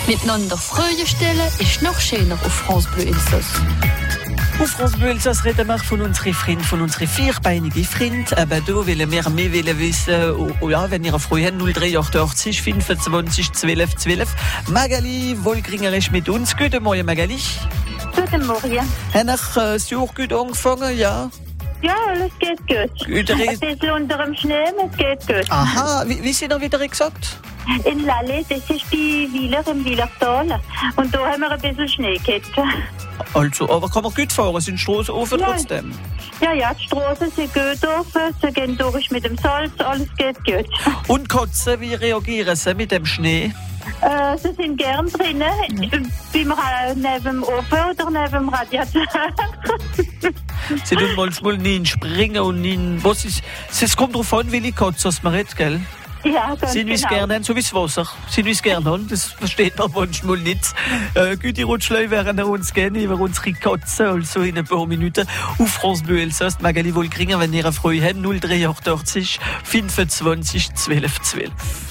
Miteinander Freude stellen ist noch schöner auf France Bleu Elsass. Auf France Bleu Elsass reden wir von unseren Freunden, von unseren vierbeinigen Freunden. Aber da wollen wir mehr wissen, wenn ihr Freude habt, 0388 25 12 12. Magali Wolkringer ist mit uns. Guten Morgen, Magali. Guten Morgen. Haben Sie das Jahr gut angefangen, ja? Ja, alles geht gut. Ein bisschen unter dem Schnee, es geht gut. Aha, wie sind ihr wieder gesagt? In Lalle, das ist bei Wieler im Wielertal. Und da haben wir ein bisschen Schnee gehabt. Also, aber kann man gut fahren? Sind die Straßen offen Ja. trotzdem? Ja, die Straßen sind gut offen, sie gehen durch mit dem Salz, alles geht gut. Und Katzen, wie reagieren sie mit dem Schnee? Sie sind gern drinnen, neben dem Ofen oder neben dem Radiator. Sie tun manchmal nicht springen und nicht... Es kommt darauf an, welche Katzen man hat, gell? Ja, ganz sind wir es genau. gerne haben, so wie das Wasser. Sind wir es gerne haben, das versteht man manchmal nicht. Gute Rutschlei werden wir uns gerne über unsere Katzen, also in ein paar Minuten. Auf France Bleu Elsass, Magali Wolkringer, wenn ihr eine Freude habt, 0388 25 12 12.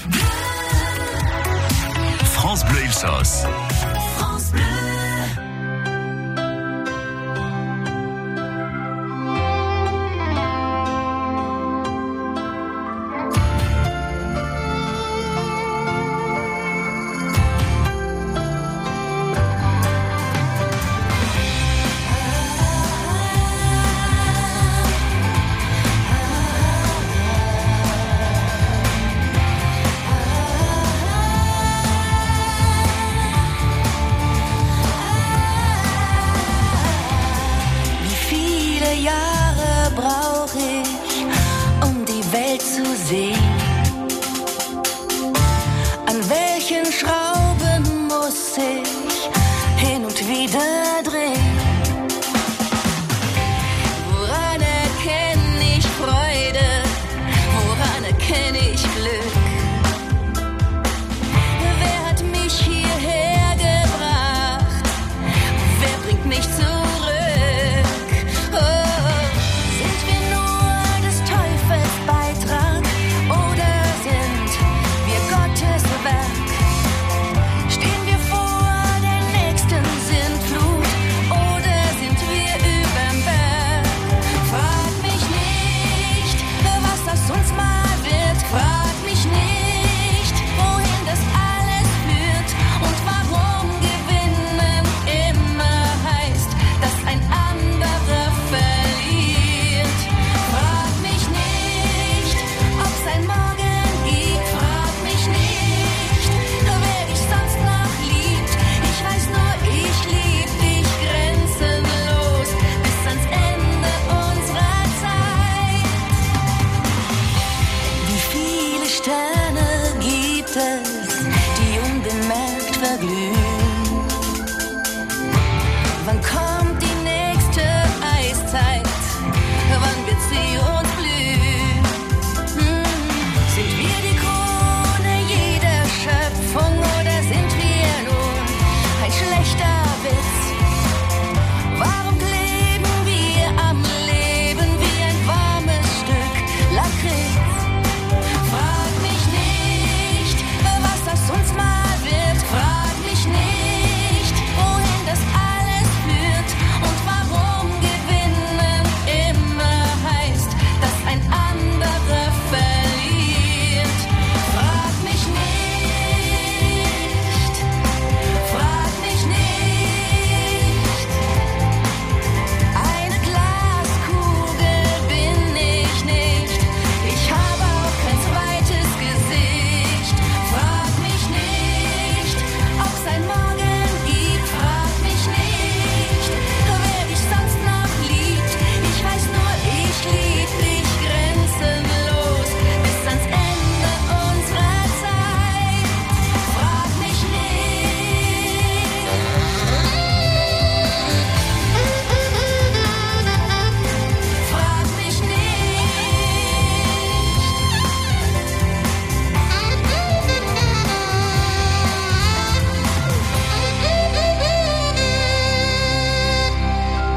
France Bleu Elsass. France Bleu. Sehen. An welchen Schrauben muss ich hin und wieder drehen? Woran erkenne ich Freude? Woran erkenne ich Glück? Wer hat mich hierher gebracht? Wer bringt mich zurück?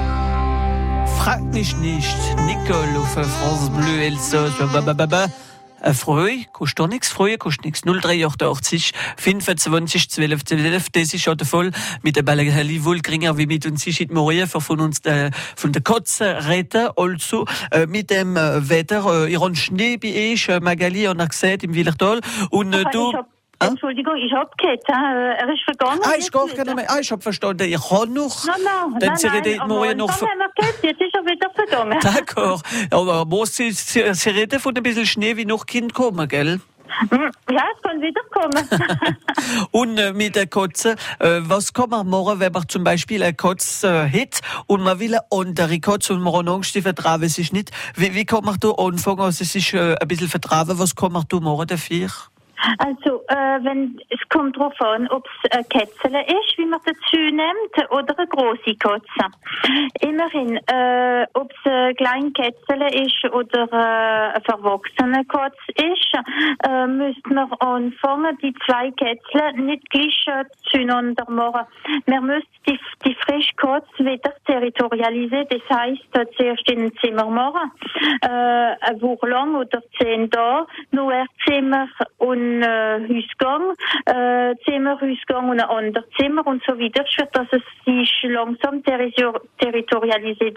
Frag mich nicht, Nicole auf France Bleu Elsass. Freu, kostet doch nichts, Freu kostet nichts. 0,83, 25, 12, 12, das ist schon der Fall. Mit der Magali Wohlgringer, wie mit uns ist, morgen von uns, von der Kotze retten, also, mit dem Wetter, ihren Schnee bei euch, Magali, und gesagt, im Willertal, und du... Entschuldigung, ich hab gehört, er ist vergangen. Ich gar nicht mehr. Ich hab verstanden, ich kann noch. Nein, Sie reden morgen noch von... Jetzt ist er wieder vergangen. D'accord. Aber muss Sie reden von ein bisschen Schnee, wie noch Kind kommen, gell? Ja, es kann wieder kommen. Und mit der Katze, was kann man machen, wenn man zum Beispiel eine Katze hat und man will eine andere Katze und man hat Angst, die vertrauen sich nicht? Wie kann man da anfangen, also es ist ein bisschen vertrauen, was kann man da machen dafür? Also, es kommt darauf an, ob es ein Kätzele ist, wie man dazu nimmt, oder eine grosse Katze. Immerhin, ob es ein kleines Kätzele ist oder eine verwachsene Katze ist, müsste man anfangen, die zwei Kätzle nicht gleich zueinander machen. Man müsste die frische Katze wieder territorialisieren, das heisst, zuerst in ein Zimmer machen, eine Woche lang oder 10 Tage, nur ein Zimmer und Hausgang, Zimmer, Hausgang und ein anderes Zimmer und so weiter, für dass es sich langsam territorialisiert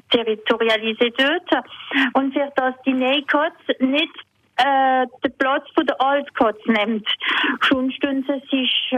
wird und für dass die neue Katze nicht den Platz von der alten Katze nimmt. Schon stunden sie sich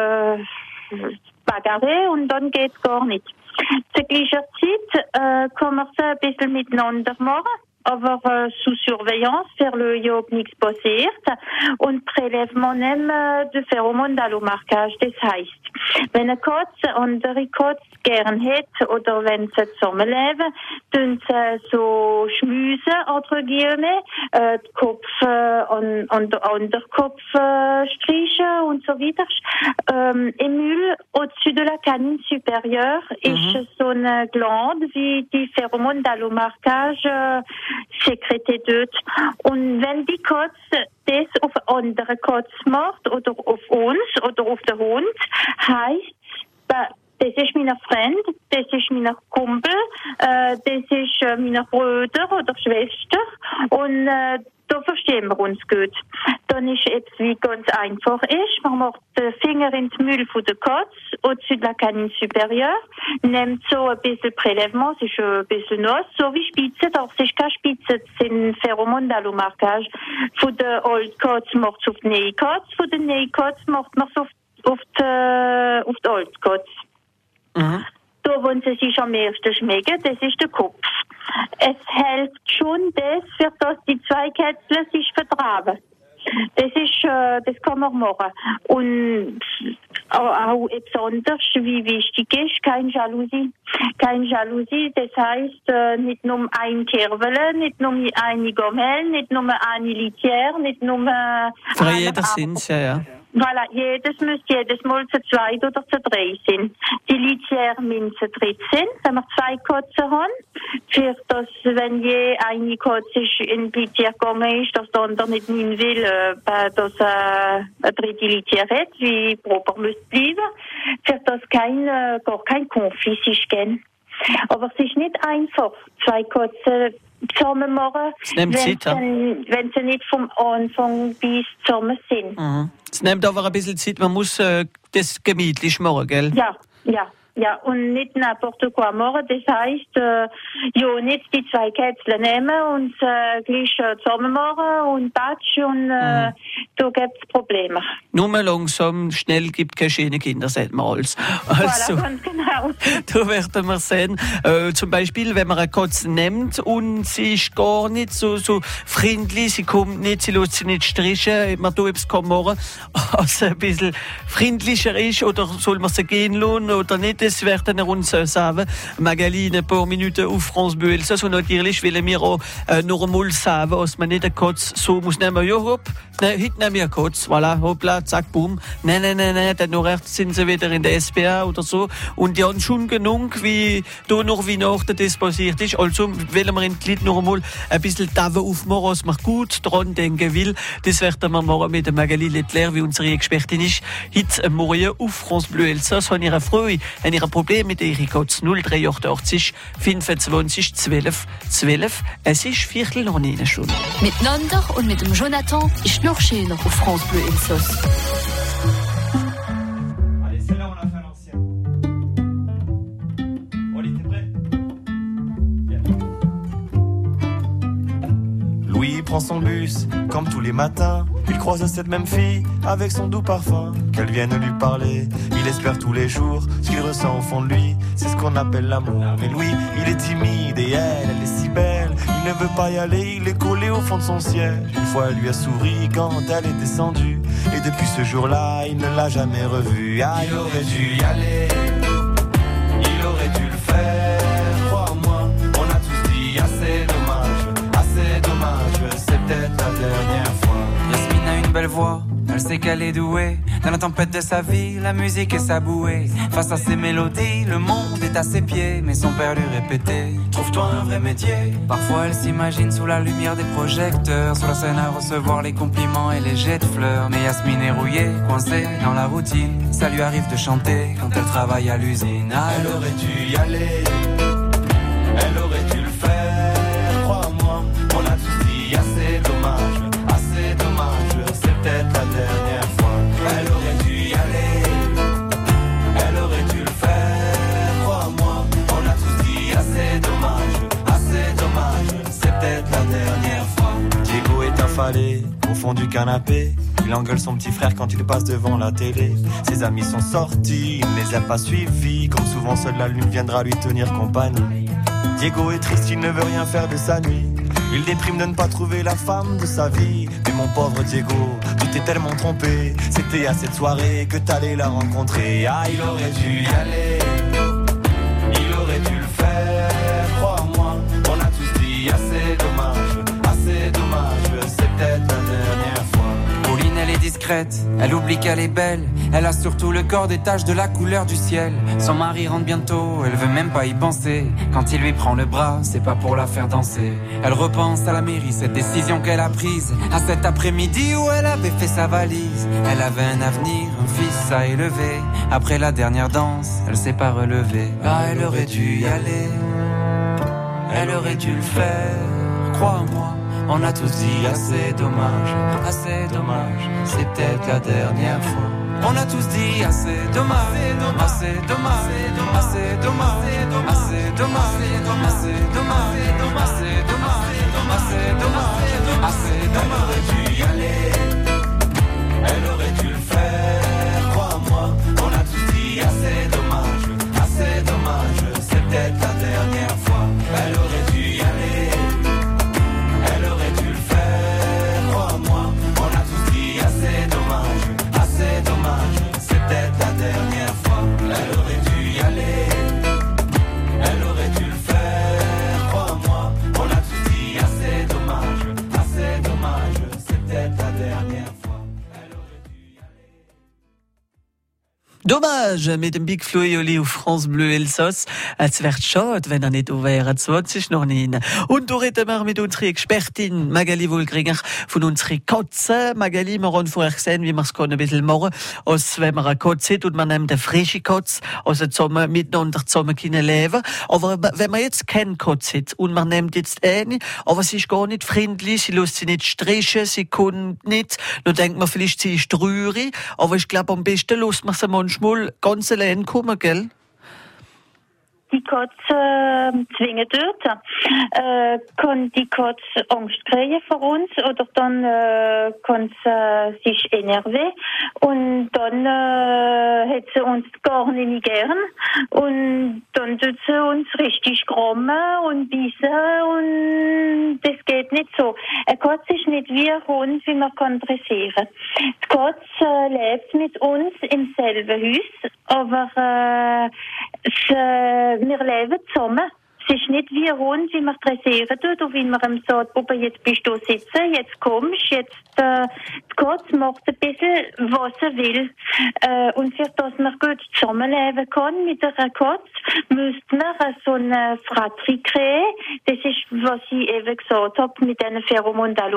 bagarre und dann geht's gar nicht. Zur gleichen Zeit kann man es ein bisschen miteinander machen, aber sous surveillance, faire le job nichts passiert und Prélèvement nehmen de Pheromone d'Allomarquage. Das heisst, wenn eine Katze andere Katze gern hat oder wenn sie zusammenleben, tun sie so schmüsen, entre guillemets, den Kopf an den Unterkopf streichen und so weiter. Im Müll au-dessus de la canine supérieure ist so eine Glande, wie die Pheromone d'Allomarquage sekretet dort. Und wenn die Katze das auf andere Katze macht oder auf uns oder auf den Hund, heisst, das ist mein Freund, das ist mein Kumpel, das ist mein Bruder oder Schwester und da verstehen wir uns gut. Dann ist jetzt, wie ganz einfach ist, man macht den Finger ins Müll von der Katze, au-dessus de la canine supérieure, nimmt so ein bisschen Prélèvement, es ist ein bisschen nass, so wie Spitze, doch es ist keine Spitze, es sind Pheromone d'Allomarquage. Von der alten Katze macht es auf die neue Katze, von der neuen Katze macht man es auf die alte Katze. Da, wo sie sich am ersten schmecken, das ist der Kopf. Es hilft schon das, für dass die zwei Kätzle sich vertragen. Das kann man machen. Und auch etwas anderes, wie wichtig ist, keine Jalousie. Keine Jalousie, das heisst, nicht nur ein Kervele, nicht nur eine Gommel, nicht nur eine Litière, nicht nur für jeder Sinn, ja. Voilà, jedes Mal zu 2 oder zu 3 sind. Die Litière müssen zu 3 sind, wenn wir 2 Katzen haben. Für das, wenn je eine Katze in die Litière gegangen ist, dass der andere nicht nehmen will, dass eine dritte Litière hat, wie proper müsste bleiben. Für das gar kein Konflikt sich geben. Aber es ist nicht einfach, 2 Katzen zusammen machen, wenn sie nicht vom Anfang bis zusammen sind. Es nimmt aber ein bisschen Zeit, man muss das gemütlich machen, gell? Ja, und nicht n'importe quoi machen. Das heisst, nicht die 2 Kätzle nehmen und gleich zusammen machen und patschen und da gibt's Probleme. Nur mal langsam, schnell gibt keine schönen Kinder, sagt man alles. Also, voilà, ganz genau. Da werden wir sehen, zum Beispiel, wenn man eine Katze nimmt und sie ist gar nicht so freundlich, sie kommt nicht, sie lässt sich nicht strichen, man da etwas machen, also ein bisschen freundlicher ist, oder soll man sie gehen lassen oder nicht, das werden wir uns sagen. Magali, in ein paar Minuten auf France Bleu Elsass, und natürlich wollen wir auch noch einmal sagen, dass man nicht eine Katze so muss nehmen, ja hopp, nein, heute nehmen wir eine Katze, voilà, hoppla, zack, boom, nein, dann noch rechts sind sie wieder in der SPA oder so, und die haben schon genug, wie da noch Weihnachten das passiert ist, also wollen wir in die Leute noch einmal ein bisschen Tave aufmachen, was man gut dran denken will, das werden wir machen mit der Magali Lettler, wie unsere Expertin ist, heute morgen auf France Bleu Elsass, haben ihre Freude, ihr Problem mit ihrer Katze 083 25 12 12. Es ist Viertel noch nie schon. Miteinander und mit dem Jonathan ist noch schöner auf France Bleu Elsass. Allez, celle-là, on l'a fait à l'ancienne. Oli, t'es prêt? Bien. Louis prend son bus, comme tous les matins. Il croise cette même fille, avec son doux parfum. Qu'elle vienne lui parler, il espère tous les jours. Ce qu'il ressent au fond de lui, c'est ce qu'on appelle l'amour. Mais Louis, il est timide et elle est si belle. Il ne veut pas y aller, il est collé au fond de son siège. Une fois, elle lui a souri quand elle est descendue. Et depuis ce jour-là, il ne l'a jamais revue. Ah, il aurait dû y aller, il aurait dû le faire. Crois-moi, on a tous dit assez dommage, c'est peut-être la dernière fois. Yasmine a une belle voix, elle sait qu'elle est douée. Dans la tempête de sa vie, la musique est sa bouée. Face à ses mélodies, le monde est à ses pieds. Mais son père lui répétait, trouve-toi un vrai métier. Parfois elle s'imagine sous la lumière des projecteurs, sur la scène à recevoir les compliments et les jets de fleurs. Mais Yasmine est rouillée, coincée dans la routine. Ça lui arrive de chanter quand elle travaille à l'usine. Ah, elle aurait dû y aller, elle aurait dû le faire. Crois-moi, on a tous dit assez dommage, c'est peut-être la dernière fois. Elle aurait dû y aller, elle aurait dû le faire. Crois-moi, on a tous dit assez dommage, c'est peut-être la dernière fois. Diego est affalé au fond du canapé. Il engueule son petit frère quand il passe devant la télé. Ses amis sont sortis, il ne les a pas suivis. Comme souvent, seule la lune viendra lui tenir compagnie. Diego est triste, il ne veut rien faire de sa nuit. Il déprime de ne pas trouver la femme de sa vie. Mais mon pauvre Diego, tu t'es tellement trompé. C'était à cette soirée que t'allais la rencontrer. Ah, il aurait dû y aller, il aurait dû le faire. Crois-moi, on a tous dit assez dommage, c'est peut-être la dernière fois. Pauline, elle est discrète, elle oublie qu'elle est belle. Elle a surtout le corps des taches de la couleur du ciel. Son mari rentre bientôt, elle veut même pas y penser. Quand il lui prend le bras, c'est pas pour la faire danser. Elle repense à la mairie, cette décision qu'elle a prise. À cet après-midi où elle avait fait sa valise. Elle avait un avenir, un fils à élever. Après la dernière danse, elle s'est pas relevée. Ah, elle aurait dû y aller, elle aurait dû le faire. Crois-moi, on a tous dit assez dommage, c'est peut-être la dernière fois. On a tous dit assez dommage, assez dommage, assez dommage, assez dommage, assez dommage, assez dommage, assez dommage, assez dommage. Elle aurait dû y aller, elle aurait dû le faire. Crois-moi, on a tous dit assez dommage, c'est peut-être la dernière fois. Elle aurait dû y aller, elle aurait dû le faire. Crois-moi, on a tous dit assez dommage, c'est peut-être la dernière fois. Elle aurait dû y aller, elle aurait dû le faire. Crois-moi, on a tous dit assez dommage, c'est peut-être la dernière fois. Elle aurait dû y aller. Dommage, mit dem Big Flo Eoli auf France Bleu Elsass. Es wird schade, wenn nicht wäre 20 noch nicht. Und da reden wir mit unserer Expertin Magali Wohlgringer von unserer Katze. Magali, wir haben vorher gesehen, wie wir es ein bisschen machen. Als wenn man eine Katze hat und man nimmt eine frische Katze, also zusammen, miteinander zusammen können leben. Aber wenn man jetzt keine Katze hat und man nimmt jetzt eine, aber sie ist gar nicht freundlich, sie lässt sie nicht strichen, sie kann nicht, dann denkt man vielleicht, sie ist traurig. Aber ich glaube, am besten lässt man sie manchmal ganz allein kommen, gell? Die Katze zwingen dort, kann die Katze Angst kriegen vor uns oder dann kann sie sich enervieren und dann hat sie uns gar nicht gern und dann tut sie uns richtig krummen und beißen und das geht nicht so. Eine Katze ist nicht wie ein Hund, wie man kann dressieren. Die Katze lebt mit uns im selben Haus, aber wir leben zusammen. Es ist nicht wie ein Hund, wie man dressieren tut, oder wie man ihm sagt, Papa, jetzt bist du sitzen, jetzt kommst, jetzt, die Katze macht ein bisschen, was sie will. Und für das man gut zusammenleben kann mit einer Katze, müsste man so eine Fratrie kreieren. Das ist, was ich eben gesagt habe, mit einer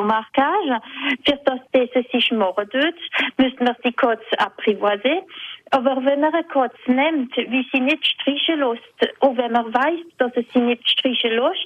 Pheromondalo-Markage. Für das sich machen tut, müsste man die Katze apprivoiser. Aber wenn man eine Katze nimmt, wie sie nicht streichen lässt, und wenn man weiß, dass sie nicht streichen lässt,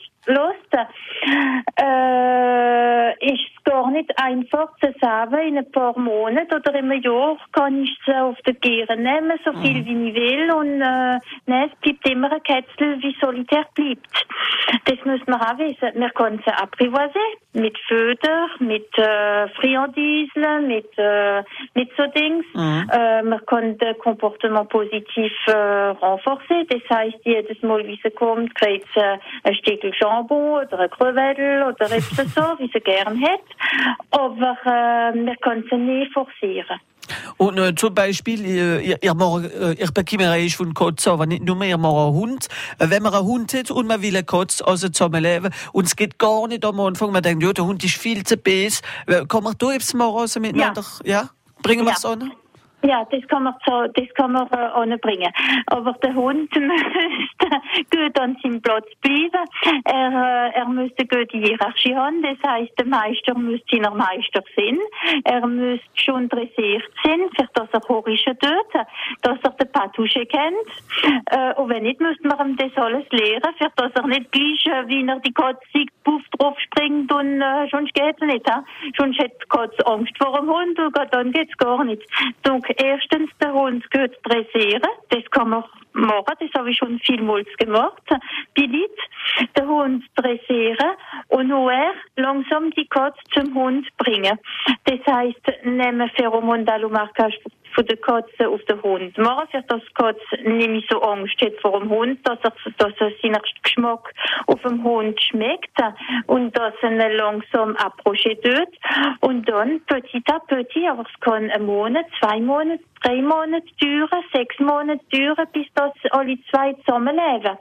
ist es gar nicht einfach zu sagen, in ein paar Monaten oder im Jahr kann ich sie auf die Gieren nehmen, so viel wie ich will, und nein, es bleibt immer ein Kätzchen, wie solitär bleibt. Das muss man auch wissen. Man kann sie apprivoiser, mit Föder, mit Friandisen, mit so Dings. Man kann das Comportement positiv renforcer. Das heißt, jedes Mal, wie sie kommt, kriegt sie ein Stückchen Jambon oder ein Crevette oder etwas so, wie sie gern hat. Aber man kann sie nicht forcieren. Und zum Beispiel, ihr bekommt eigentlich von Katzen, aber nicht nur mehr, einen Hund. Wenn man einen Hund hat und man will eine Katze also zusammenleben und es geht gar nicht am Anfang, man denkt, ja, der Hund ist viel zu böse. Kann man da etwas machen also miteinander? Ja? Bringen wir es an? Ja, das kann man anbringen. Aber der Hund müsste gut an seinem Platz bleiben. Er müsste gut die Hierarchie haben. Das heisst, der Meister müsste seiner Meister sein. Er müsste schon dressiert sein, für das er Horische tut, dass er den Patouche kennt. Und wenn nicht, müsste man ihm das alles lehren, für das er nicht gleich, wie er die Katze sieht, puff drauf springt und sonst geht's nicht. Sonst hat die Katze Angst vor dem Hund und dann geht's gar nicht. Donc, erstens, der Hund gut dressieren. Das kann man machen. Das habe ich schon vielmals gemacht. Billig. Den Hund dressieren und nachher langsam die Katze zum Hund bringen. Das heisst, nehmen Pheromondalomarkage von der Katze auf den Hund machen, für dass die Katze nicht mehr so Angst hat vor dem Hund, dass er seinen Geschmack auf dem Hund schmeckt und dass er ihn langsam approcher tut. Und dann petit à petit, aber es kann 1 Monat, 2 Monate, 3 Monate dauern, 6 Monate dauern, bis das alle 2 zusammenleben.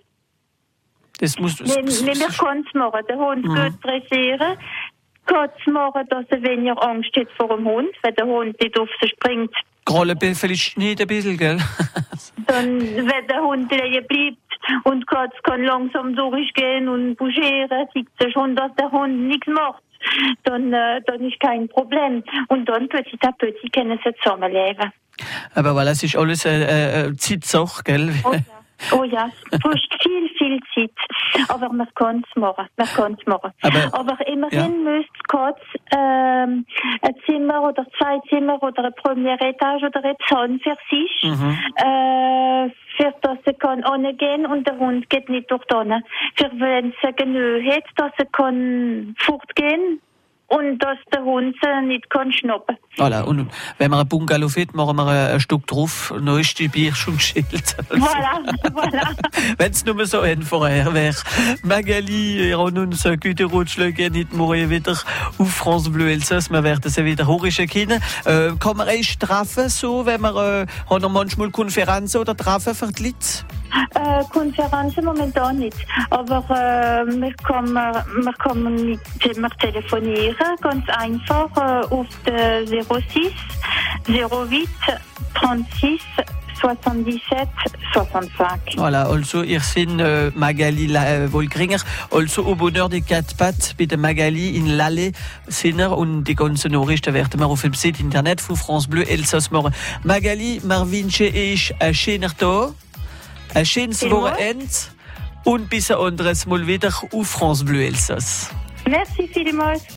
Das muss wir können es machen, den Hund gut dressieren, Katze machen, dass er weniger Angst hat vor dem Hund, wenn der Hund nicht auf sie springt. Grolle vielleicht nicht ein bisschen, gell? Dann, wenn der Hund liegen bleibt und die Katze kann langsam durchgehen und bougieren, sieht sie schon, dass der Hund nichts macht. Dann ist kein Problem. Und dann petit à petit können sie zusammenleben. Aber voilà, es ist alles Zeitsache, gell? Oh ja, es braucht viel Zeit. Aber man kann es machen. Aber immerhin müsste die Katze ein Zimmer oder 2 Zimmer oder eine premiere Etage oder etwas haben für sich. Für das sie kann angehen und der Hund geht nicht durch die Sonne. Für wenn sie genug hat, dass sie kann fortgehen und dass der Hund sie nicht kann schnappen. Voilà. Und wenn man ein Bungalow hat, machen wir ein Stück drauf, dann ist die Bier schon Schild. Also. Voilà. Wenn es nur so vorher wäre. Magali, ihr habt uns eine gute Rutschlöge, nicht morgen wieder auf France Bleu Elsass. Wir werden sie wieder horische Kinder. Kann man euch treffen, so, wenn man, haben wir manchmal Konferenzen oder Treffen für die Leute? Konferenzen momentan nicht. Aber wir können telefonieren, ganz einfach, auf der 06 08 36 77 65. Voilà, also ihr seid Magali Wolkringer, also au Bonheur des 4 Pattes bei der Magali in Lalle sind und die ganzen Nachrichten werden wir auf dem Site Internet von France Bleu Elsass machen. Magali, wir wünschen euch einen schönen Tag, ein schönes Wochenende und bis ein anderes Mal wieder auf France Bleu Elsass. Merci vielmals.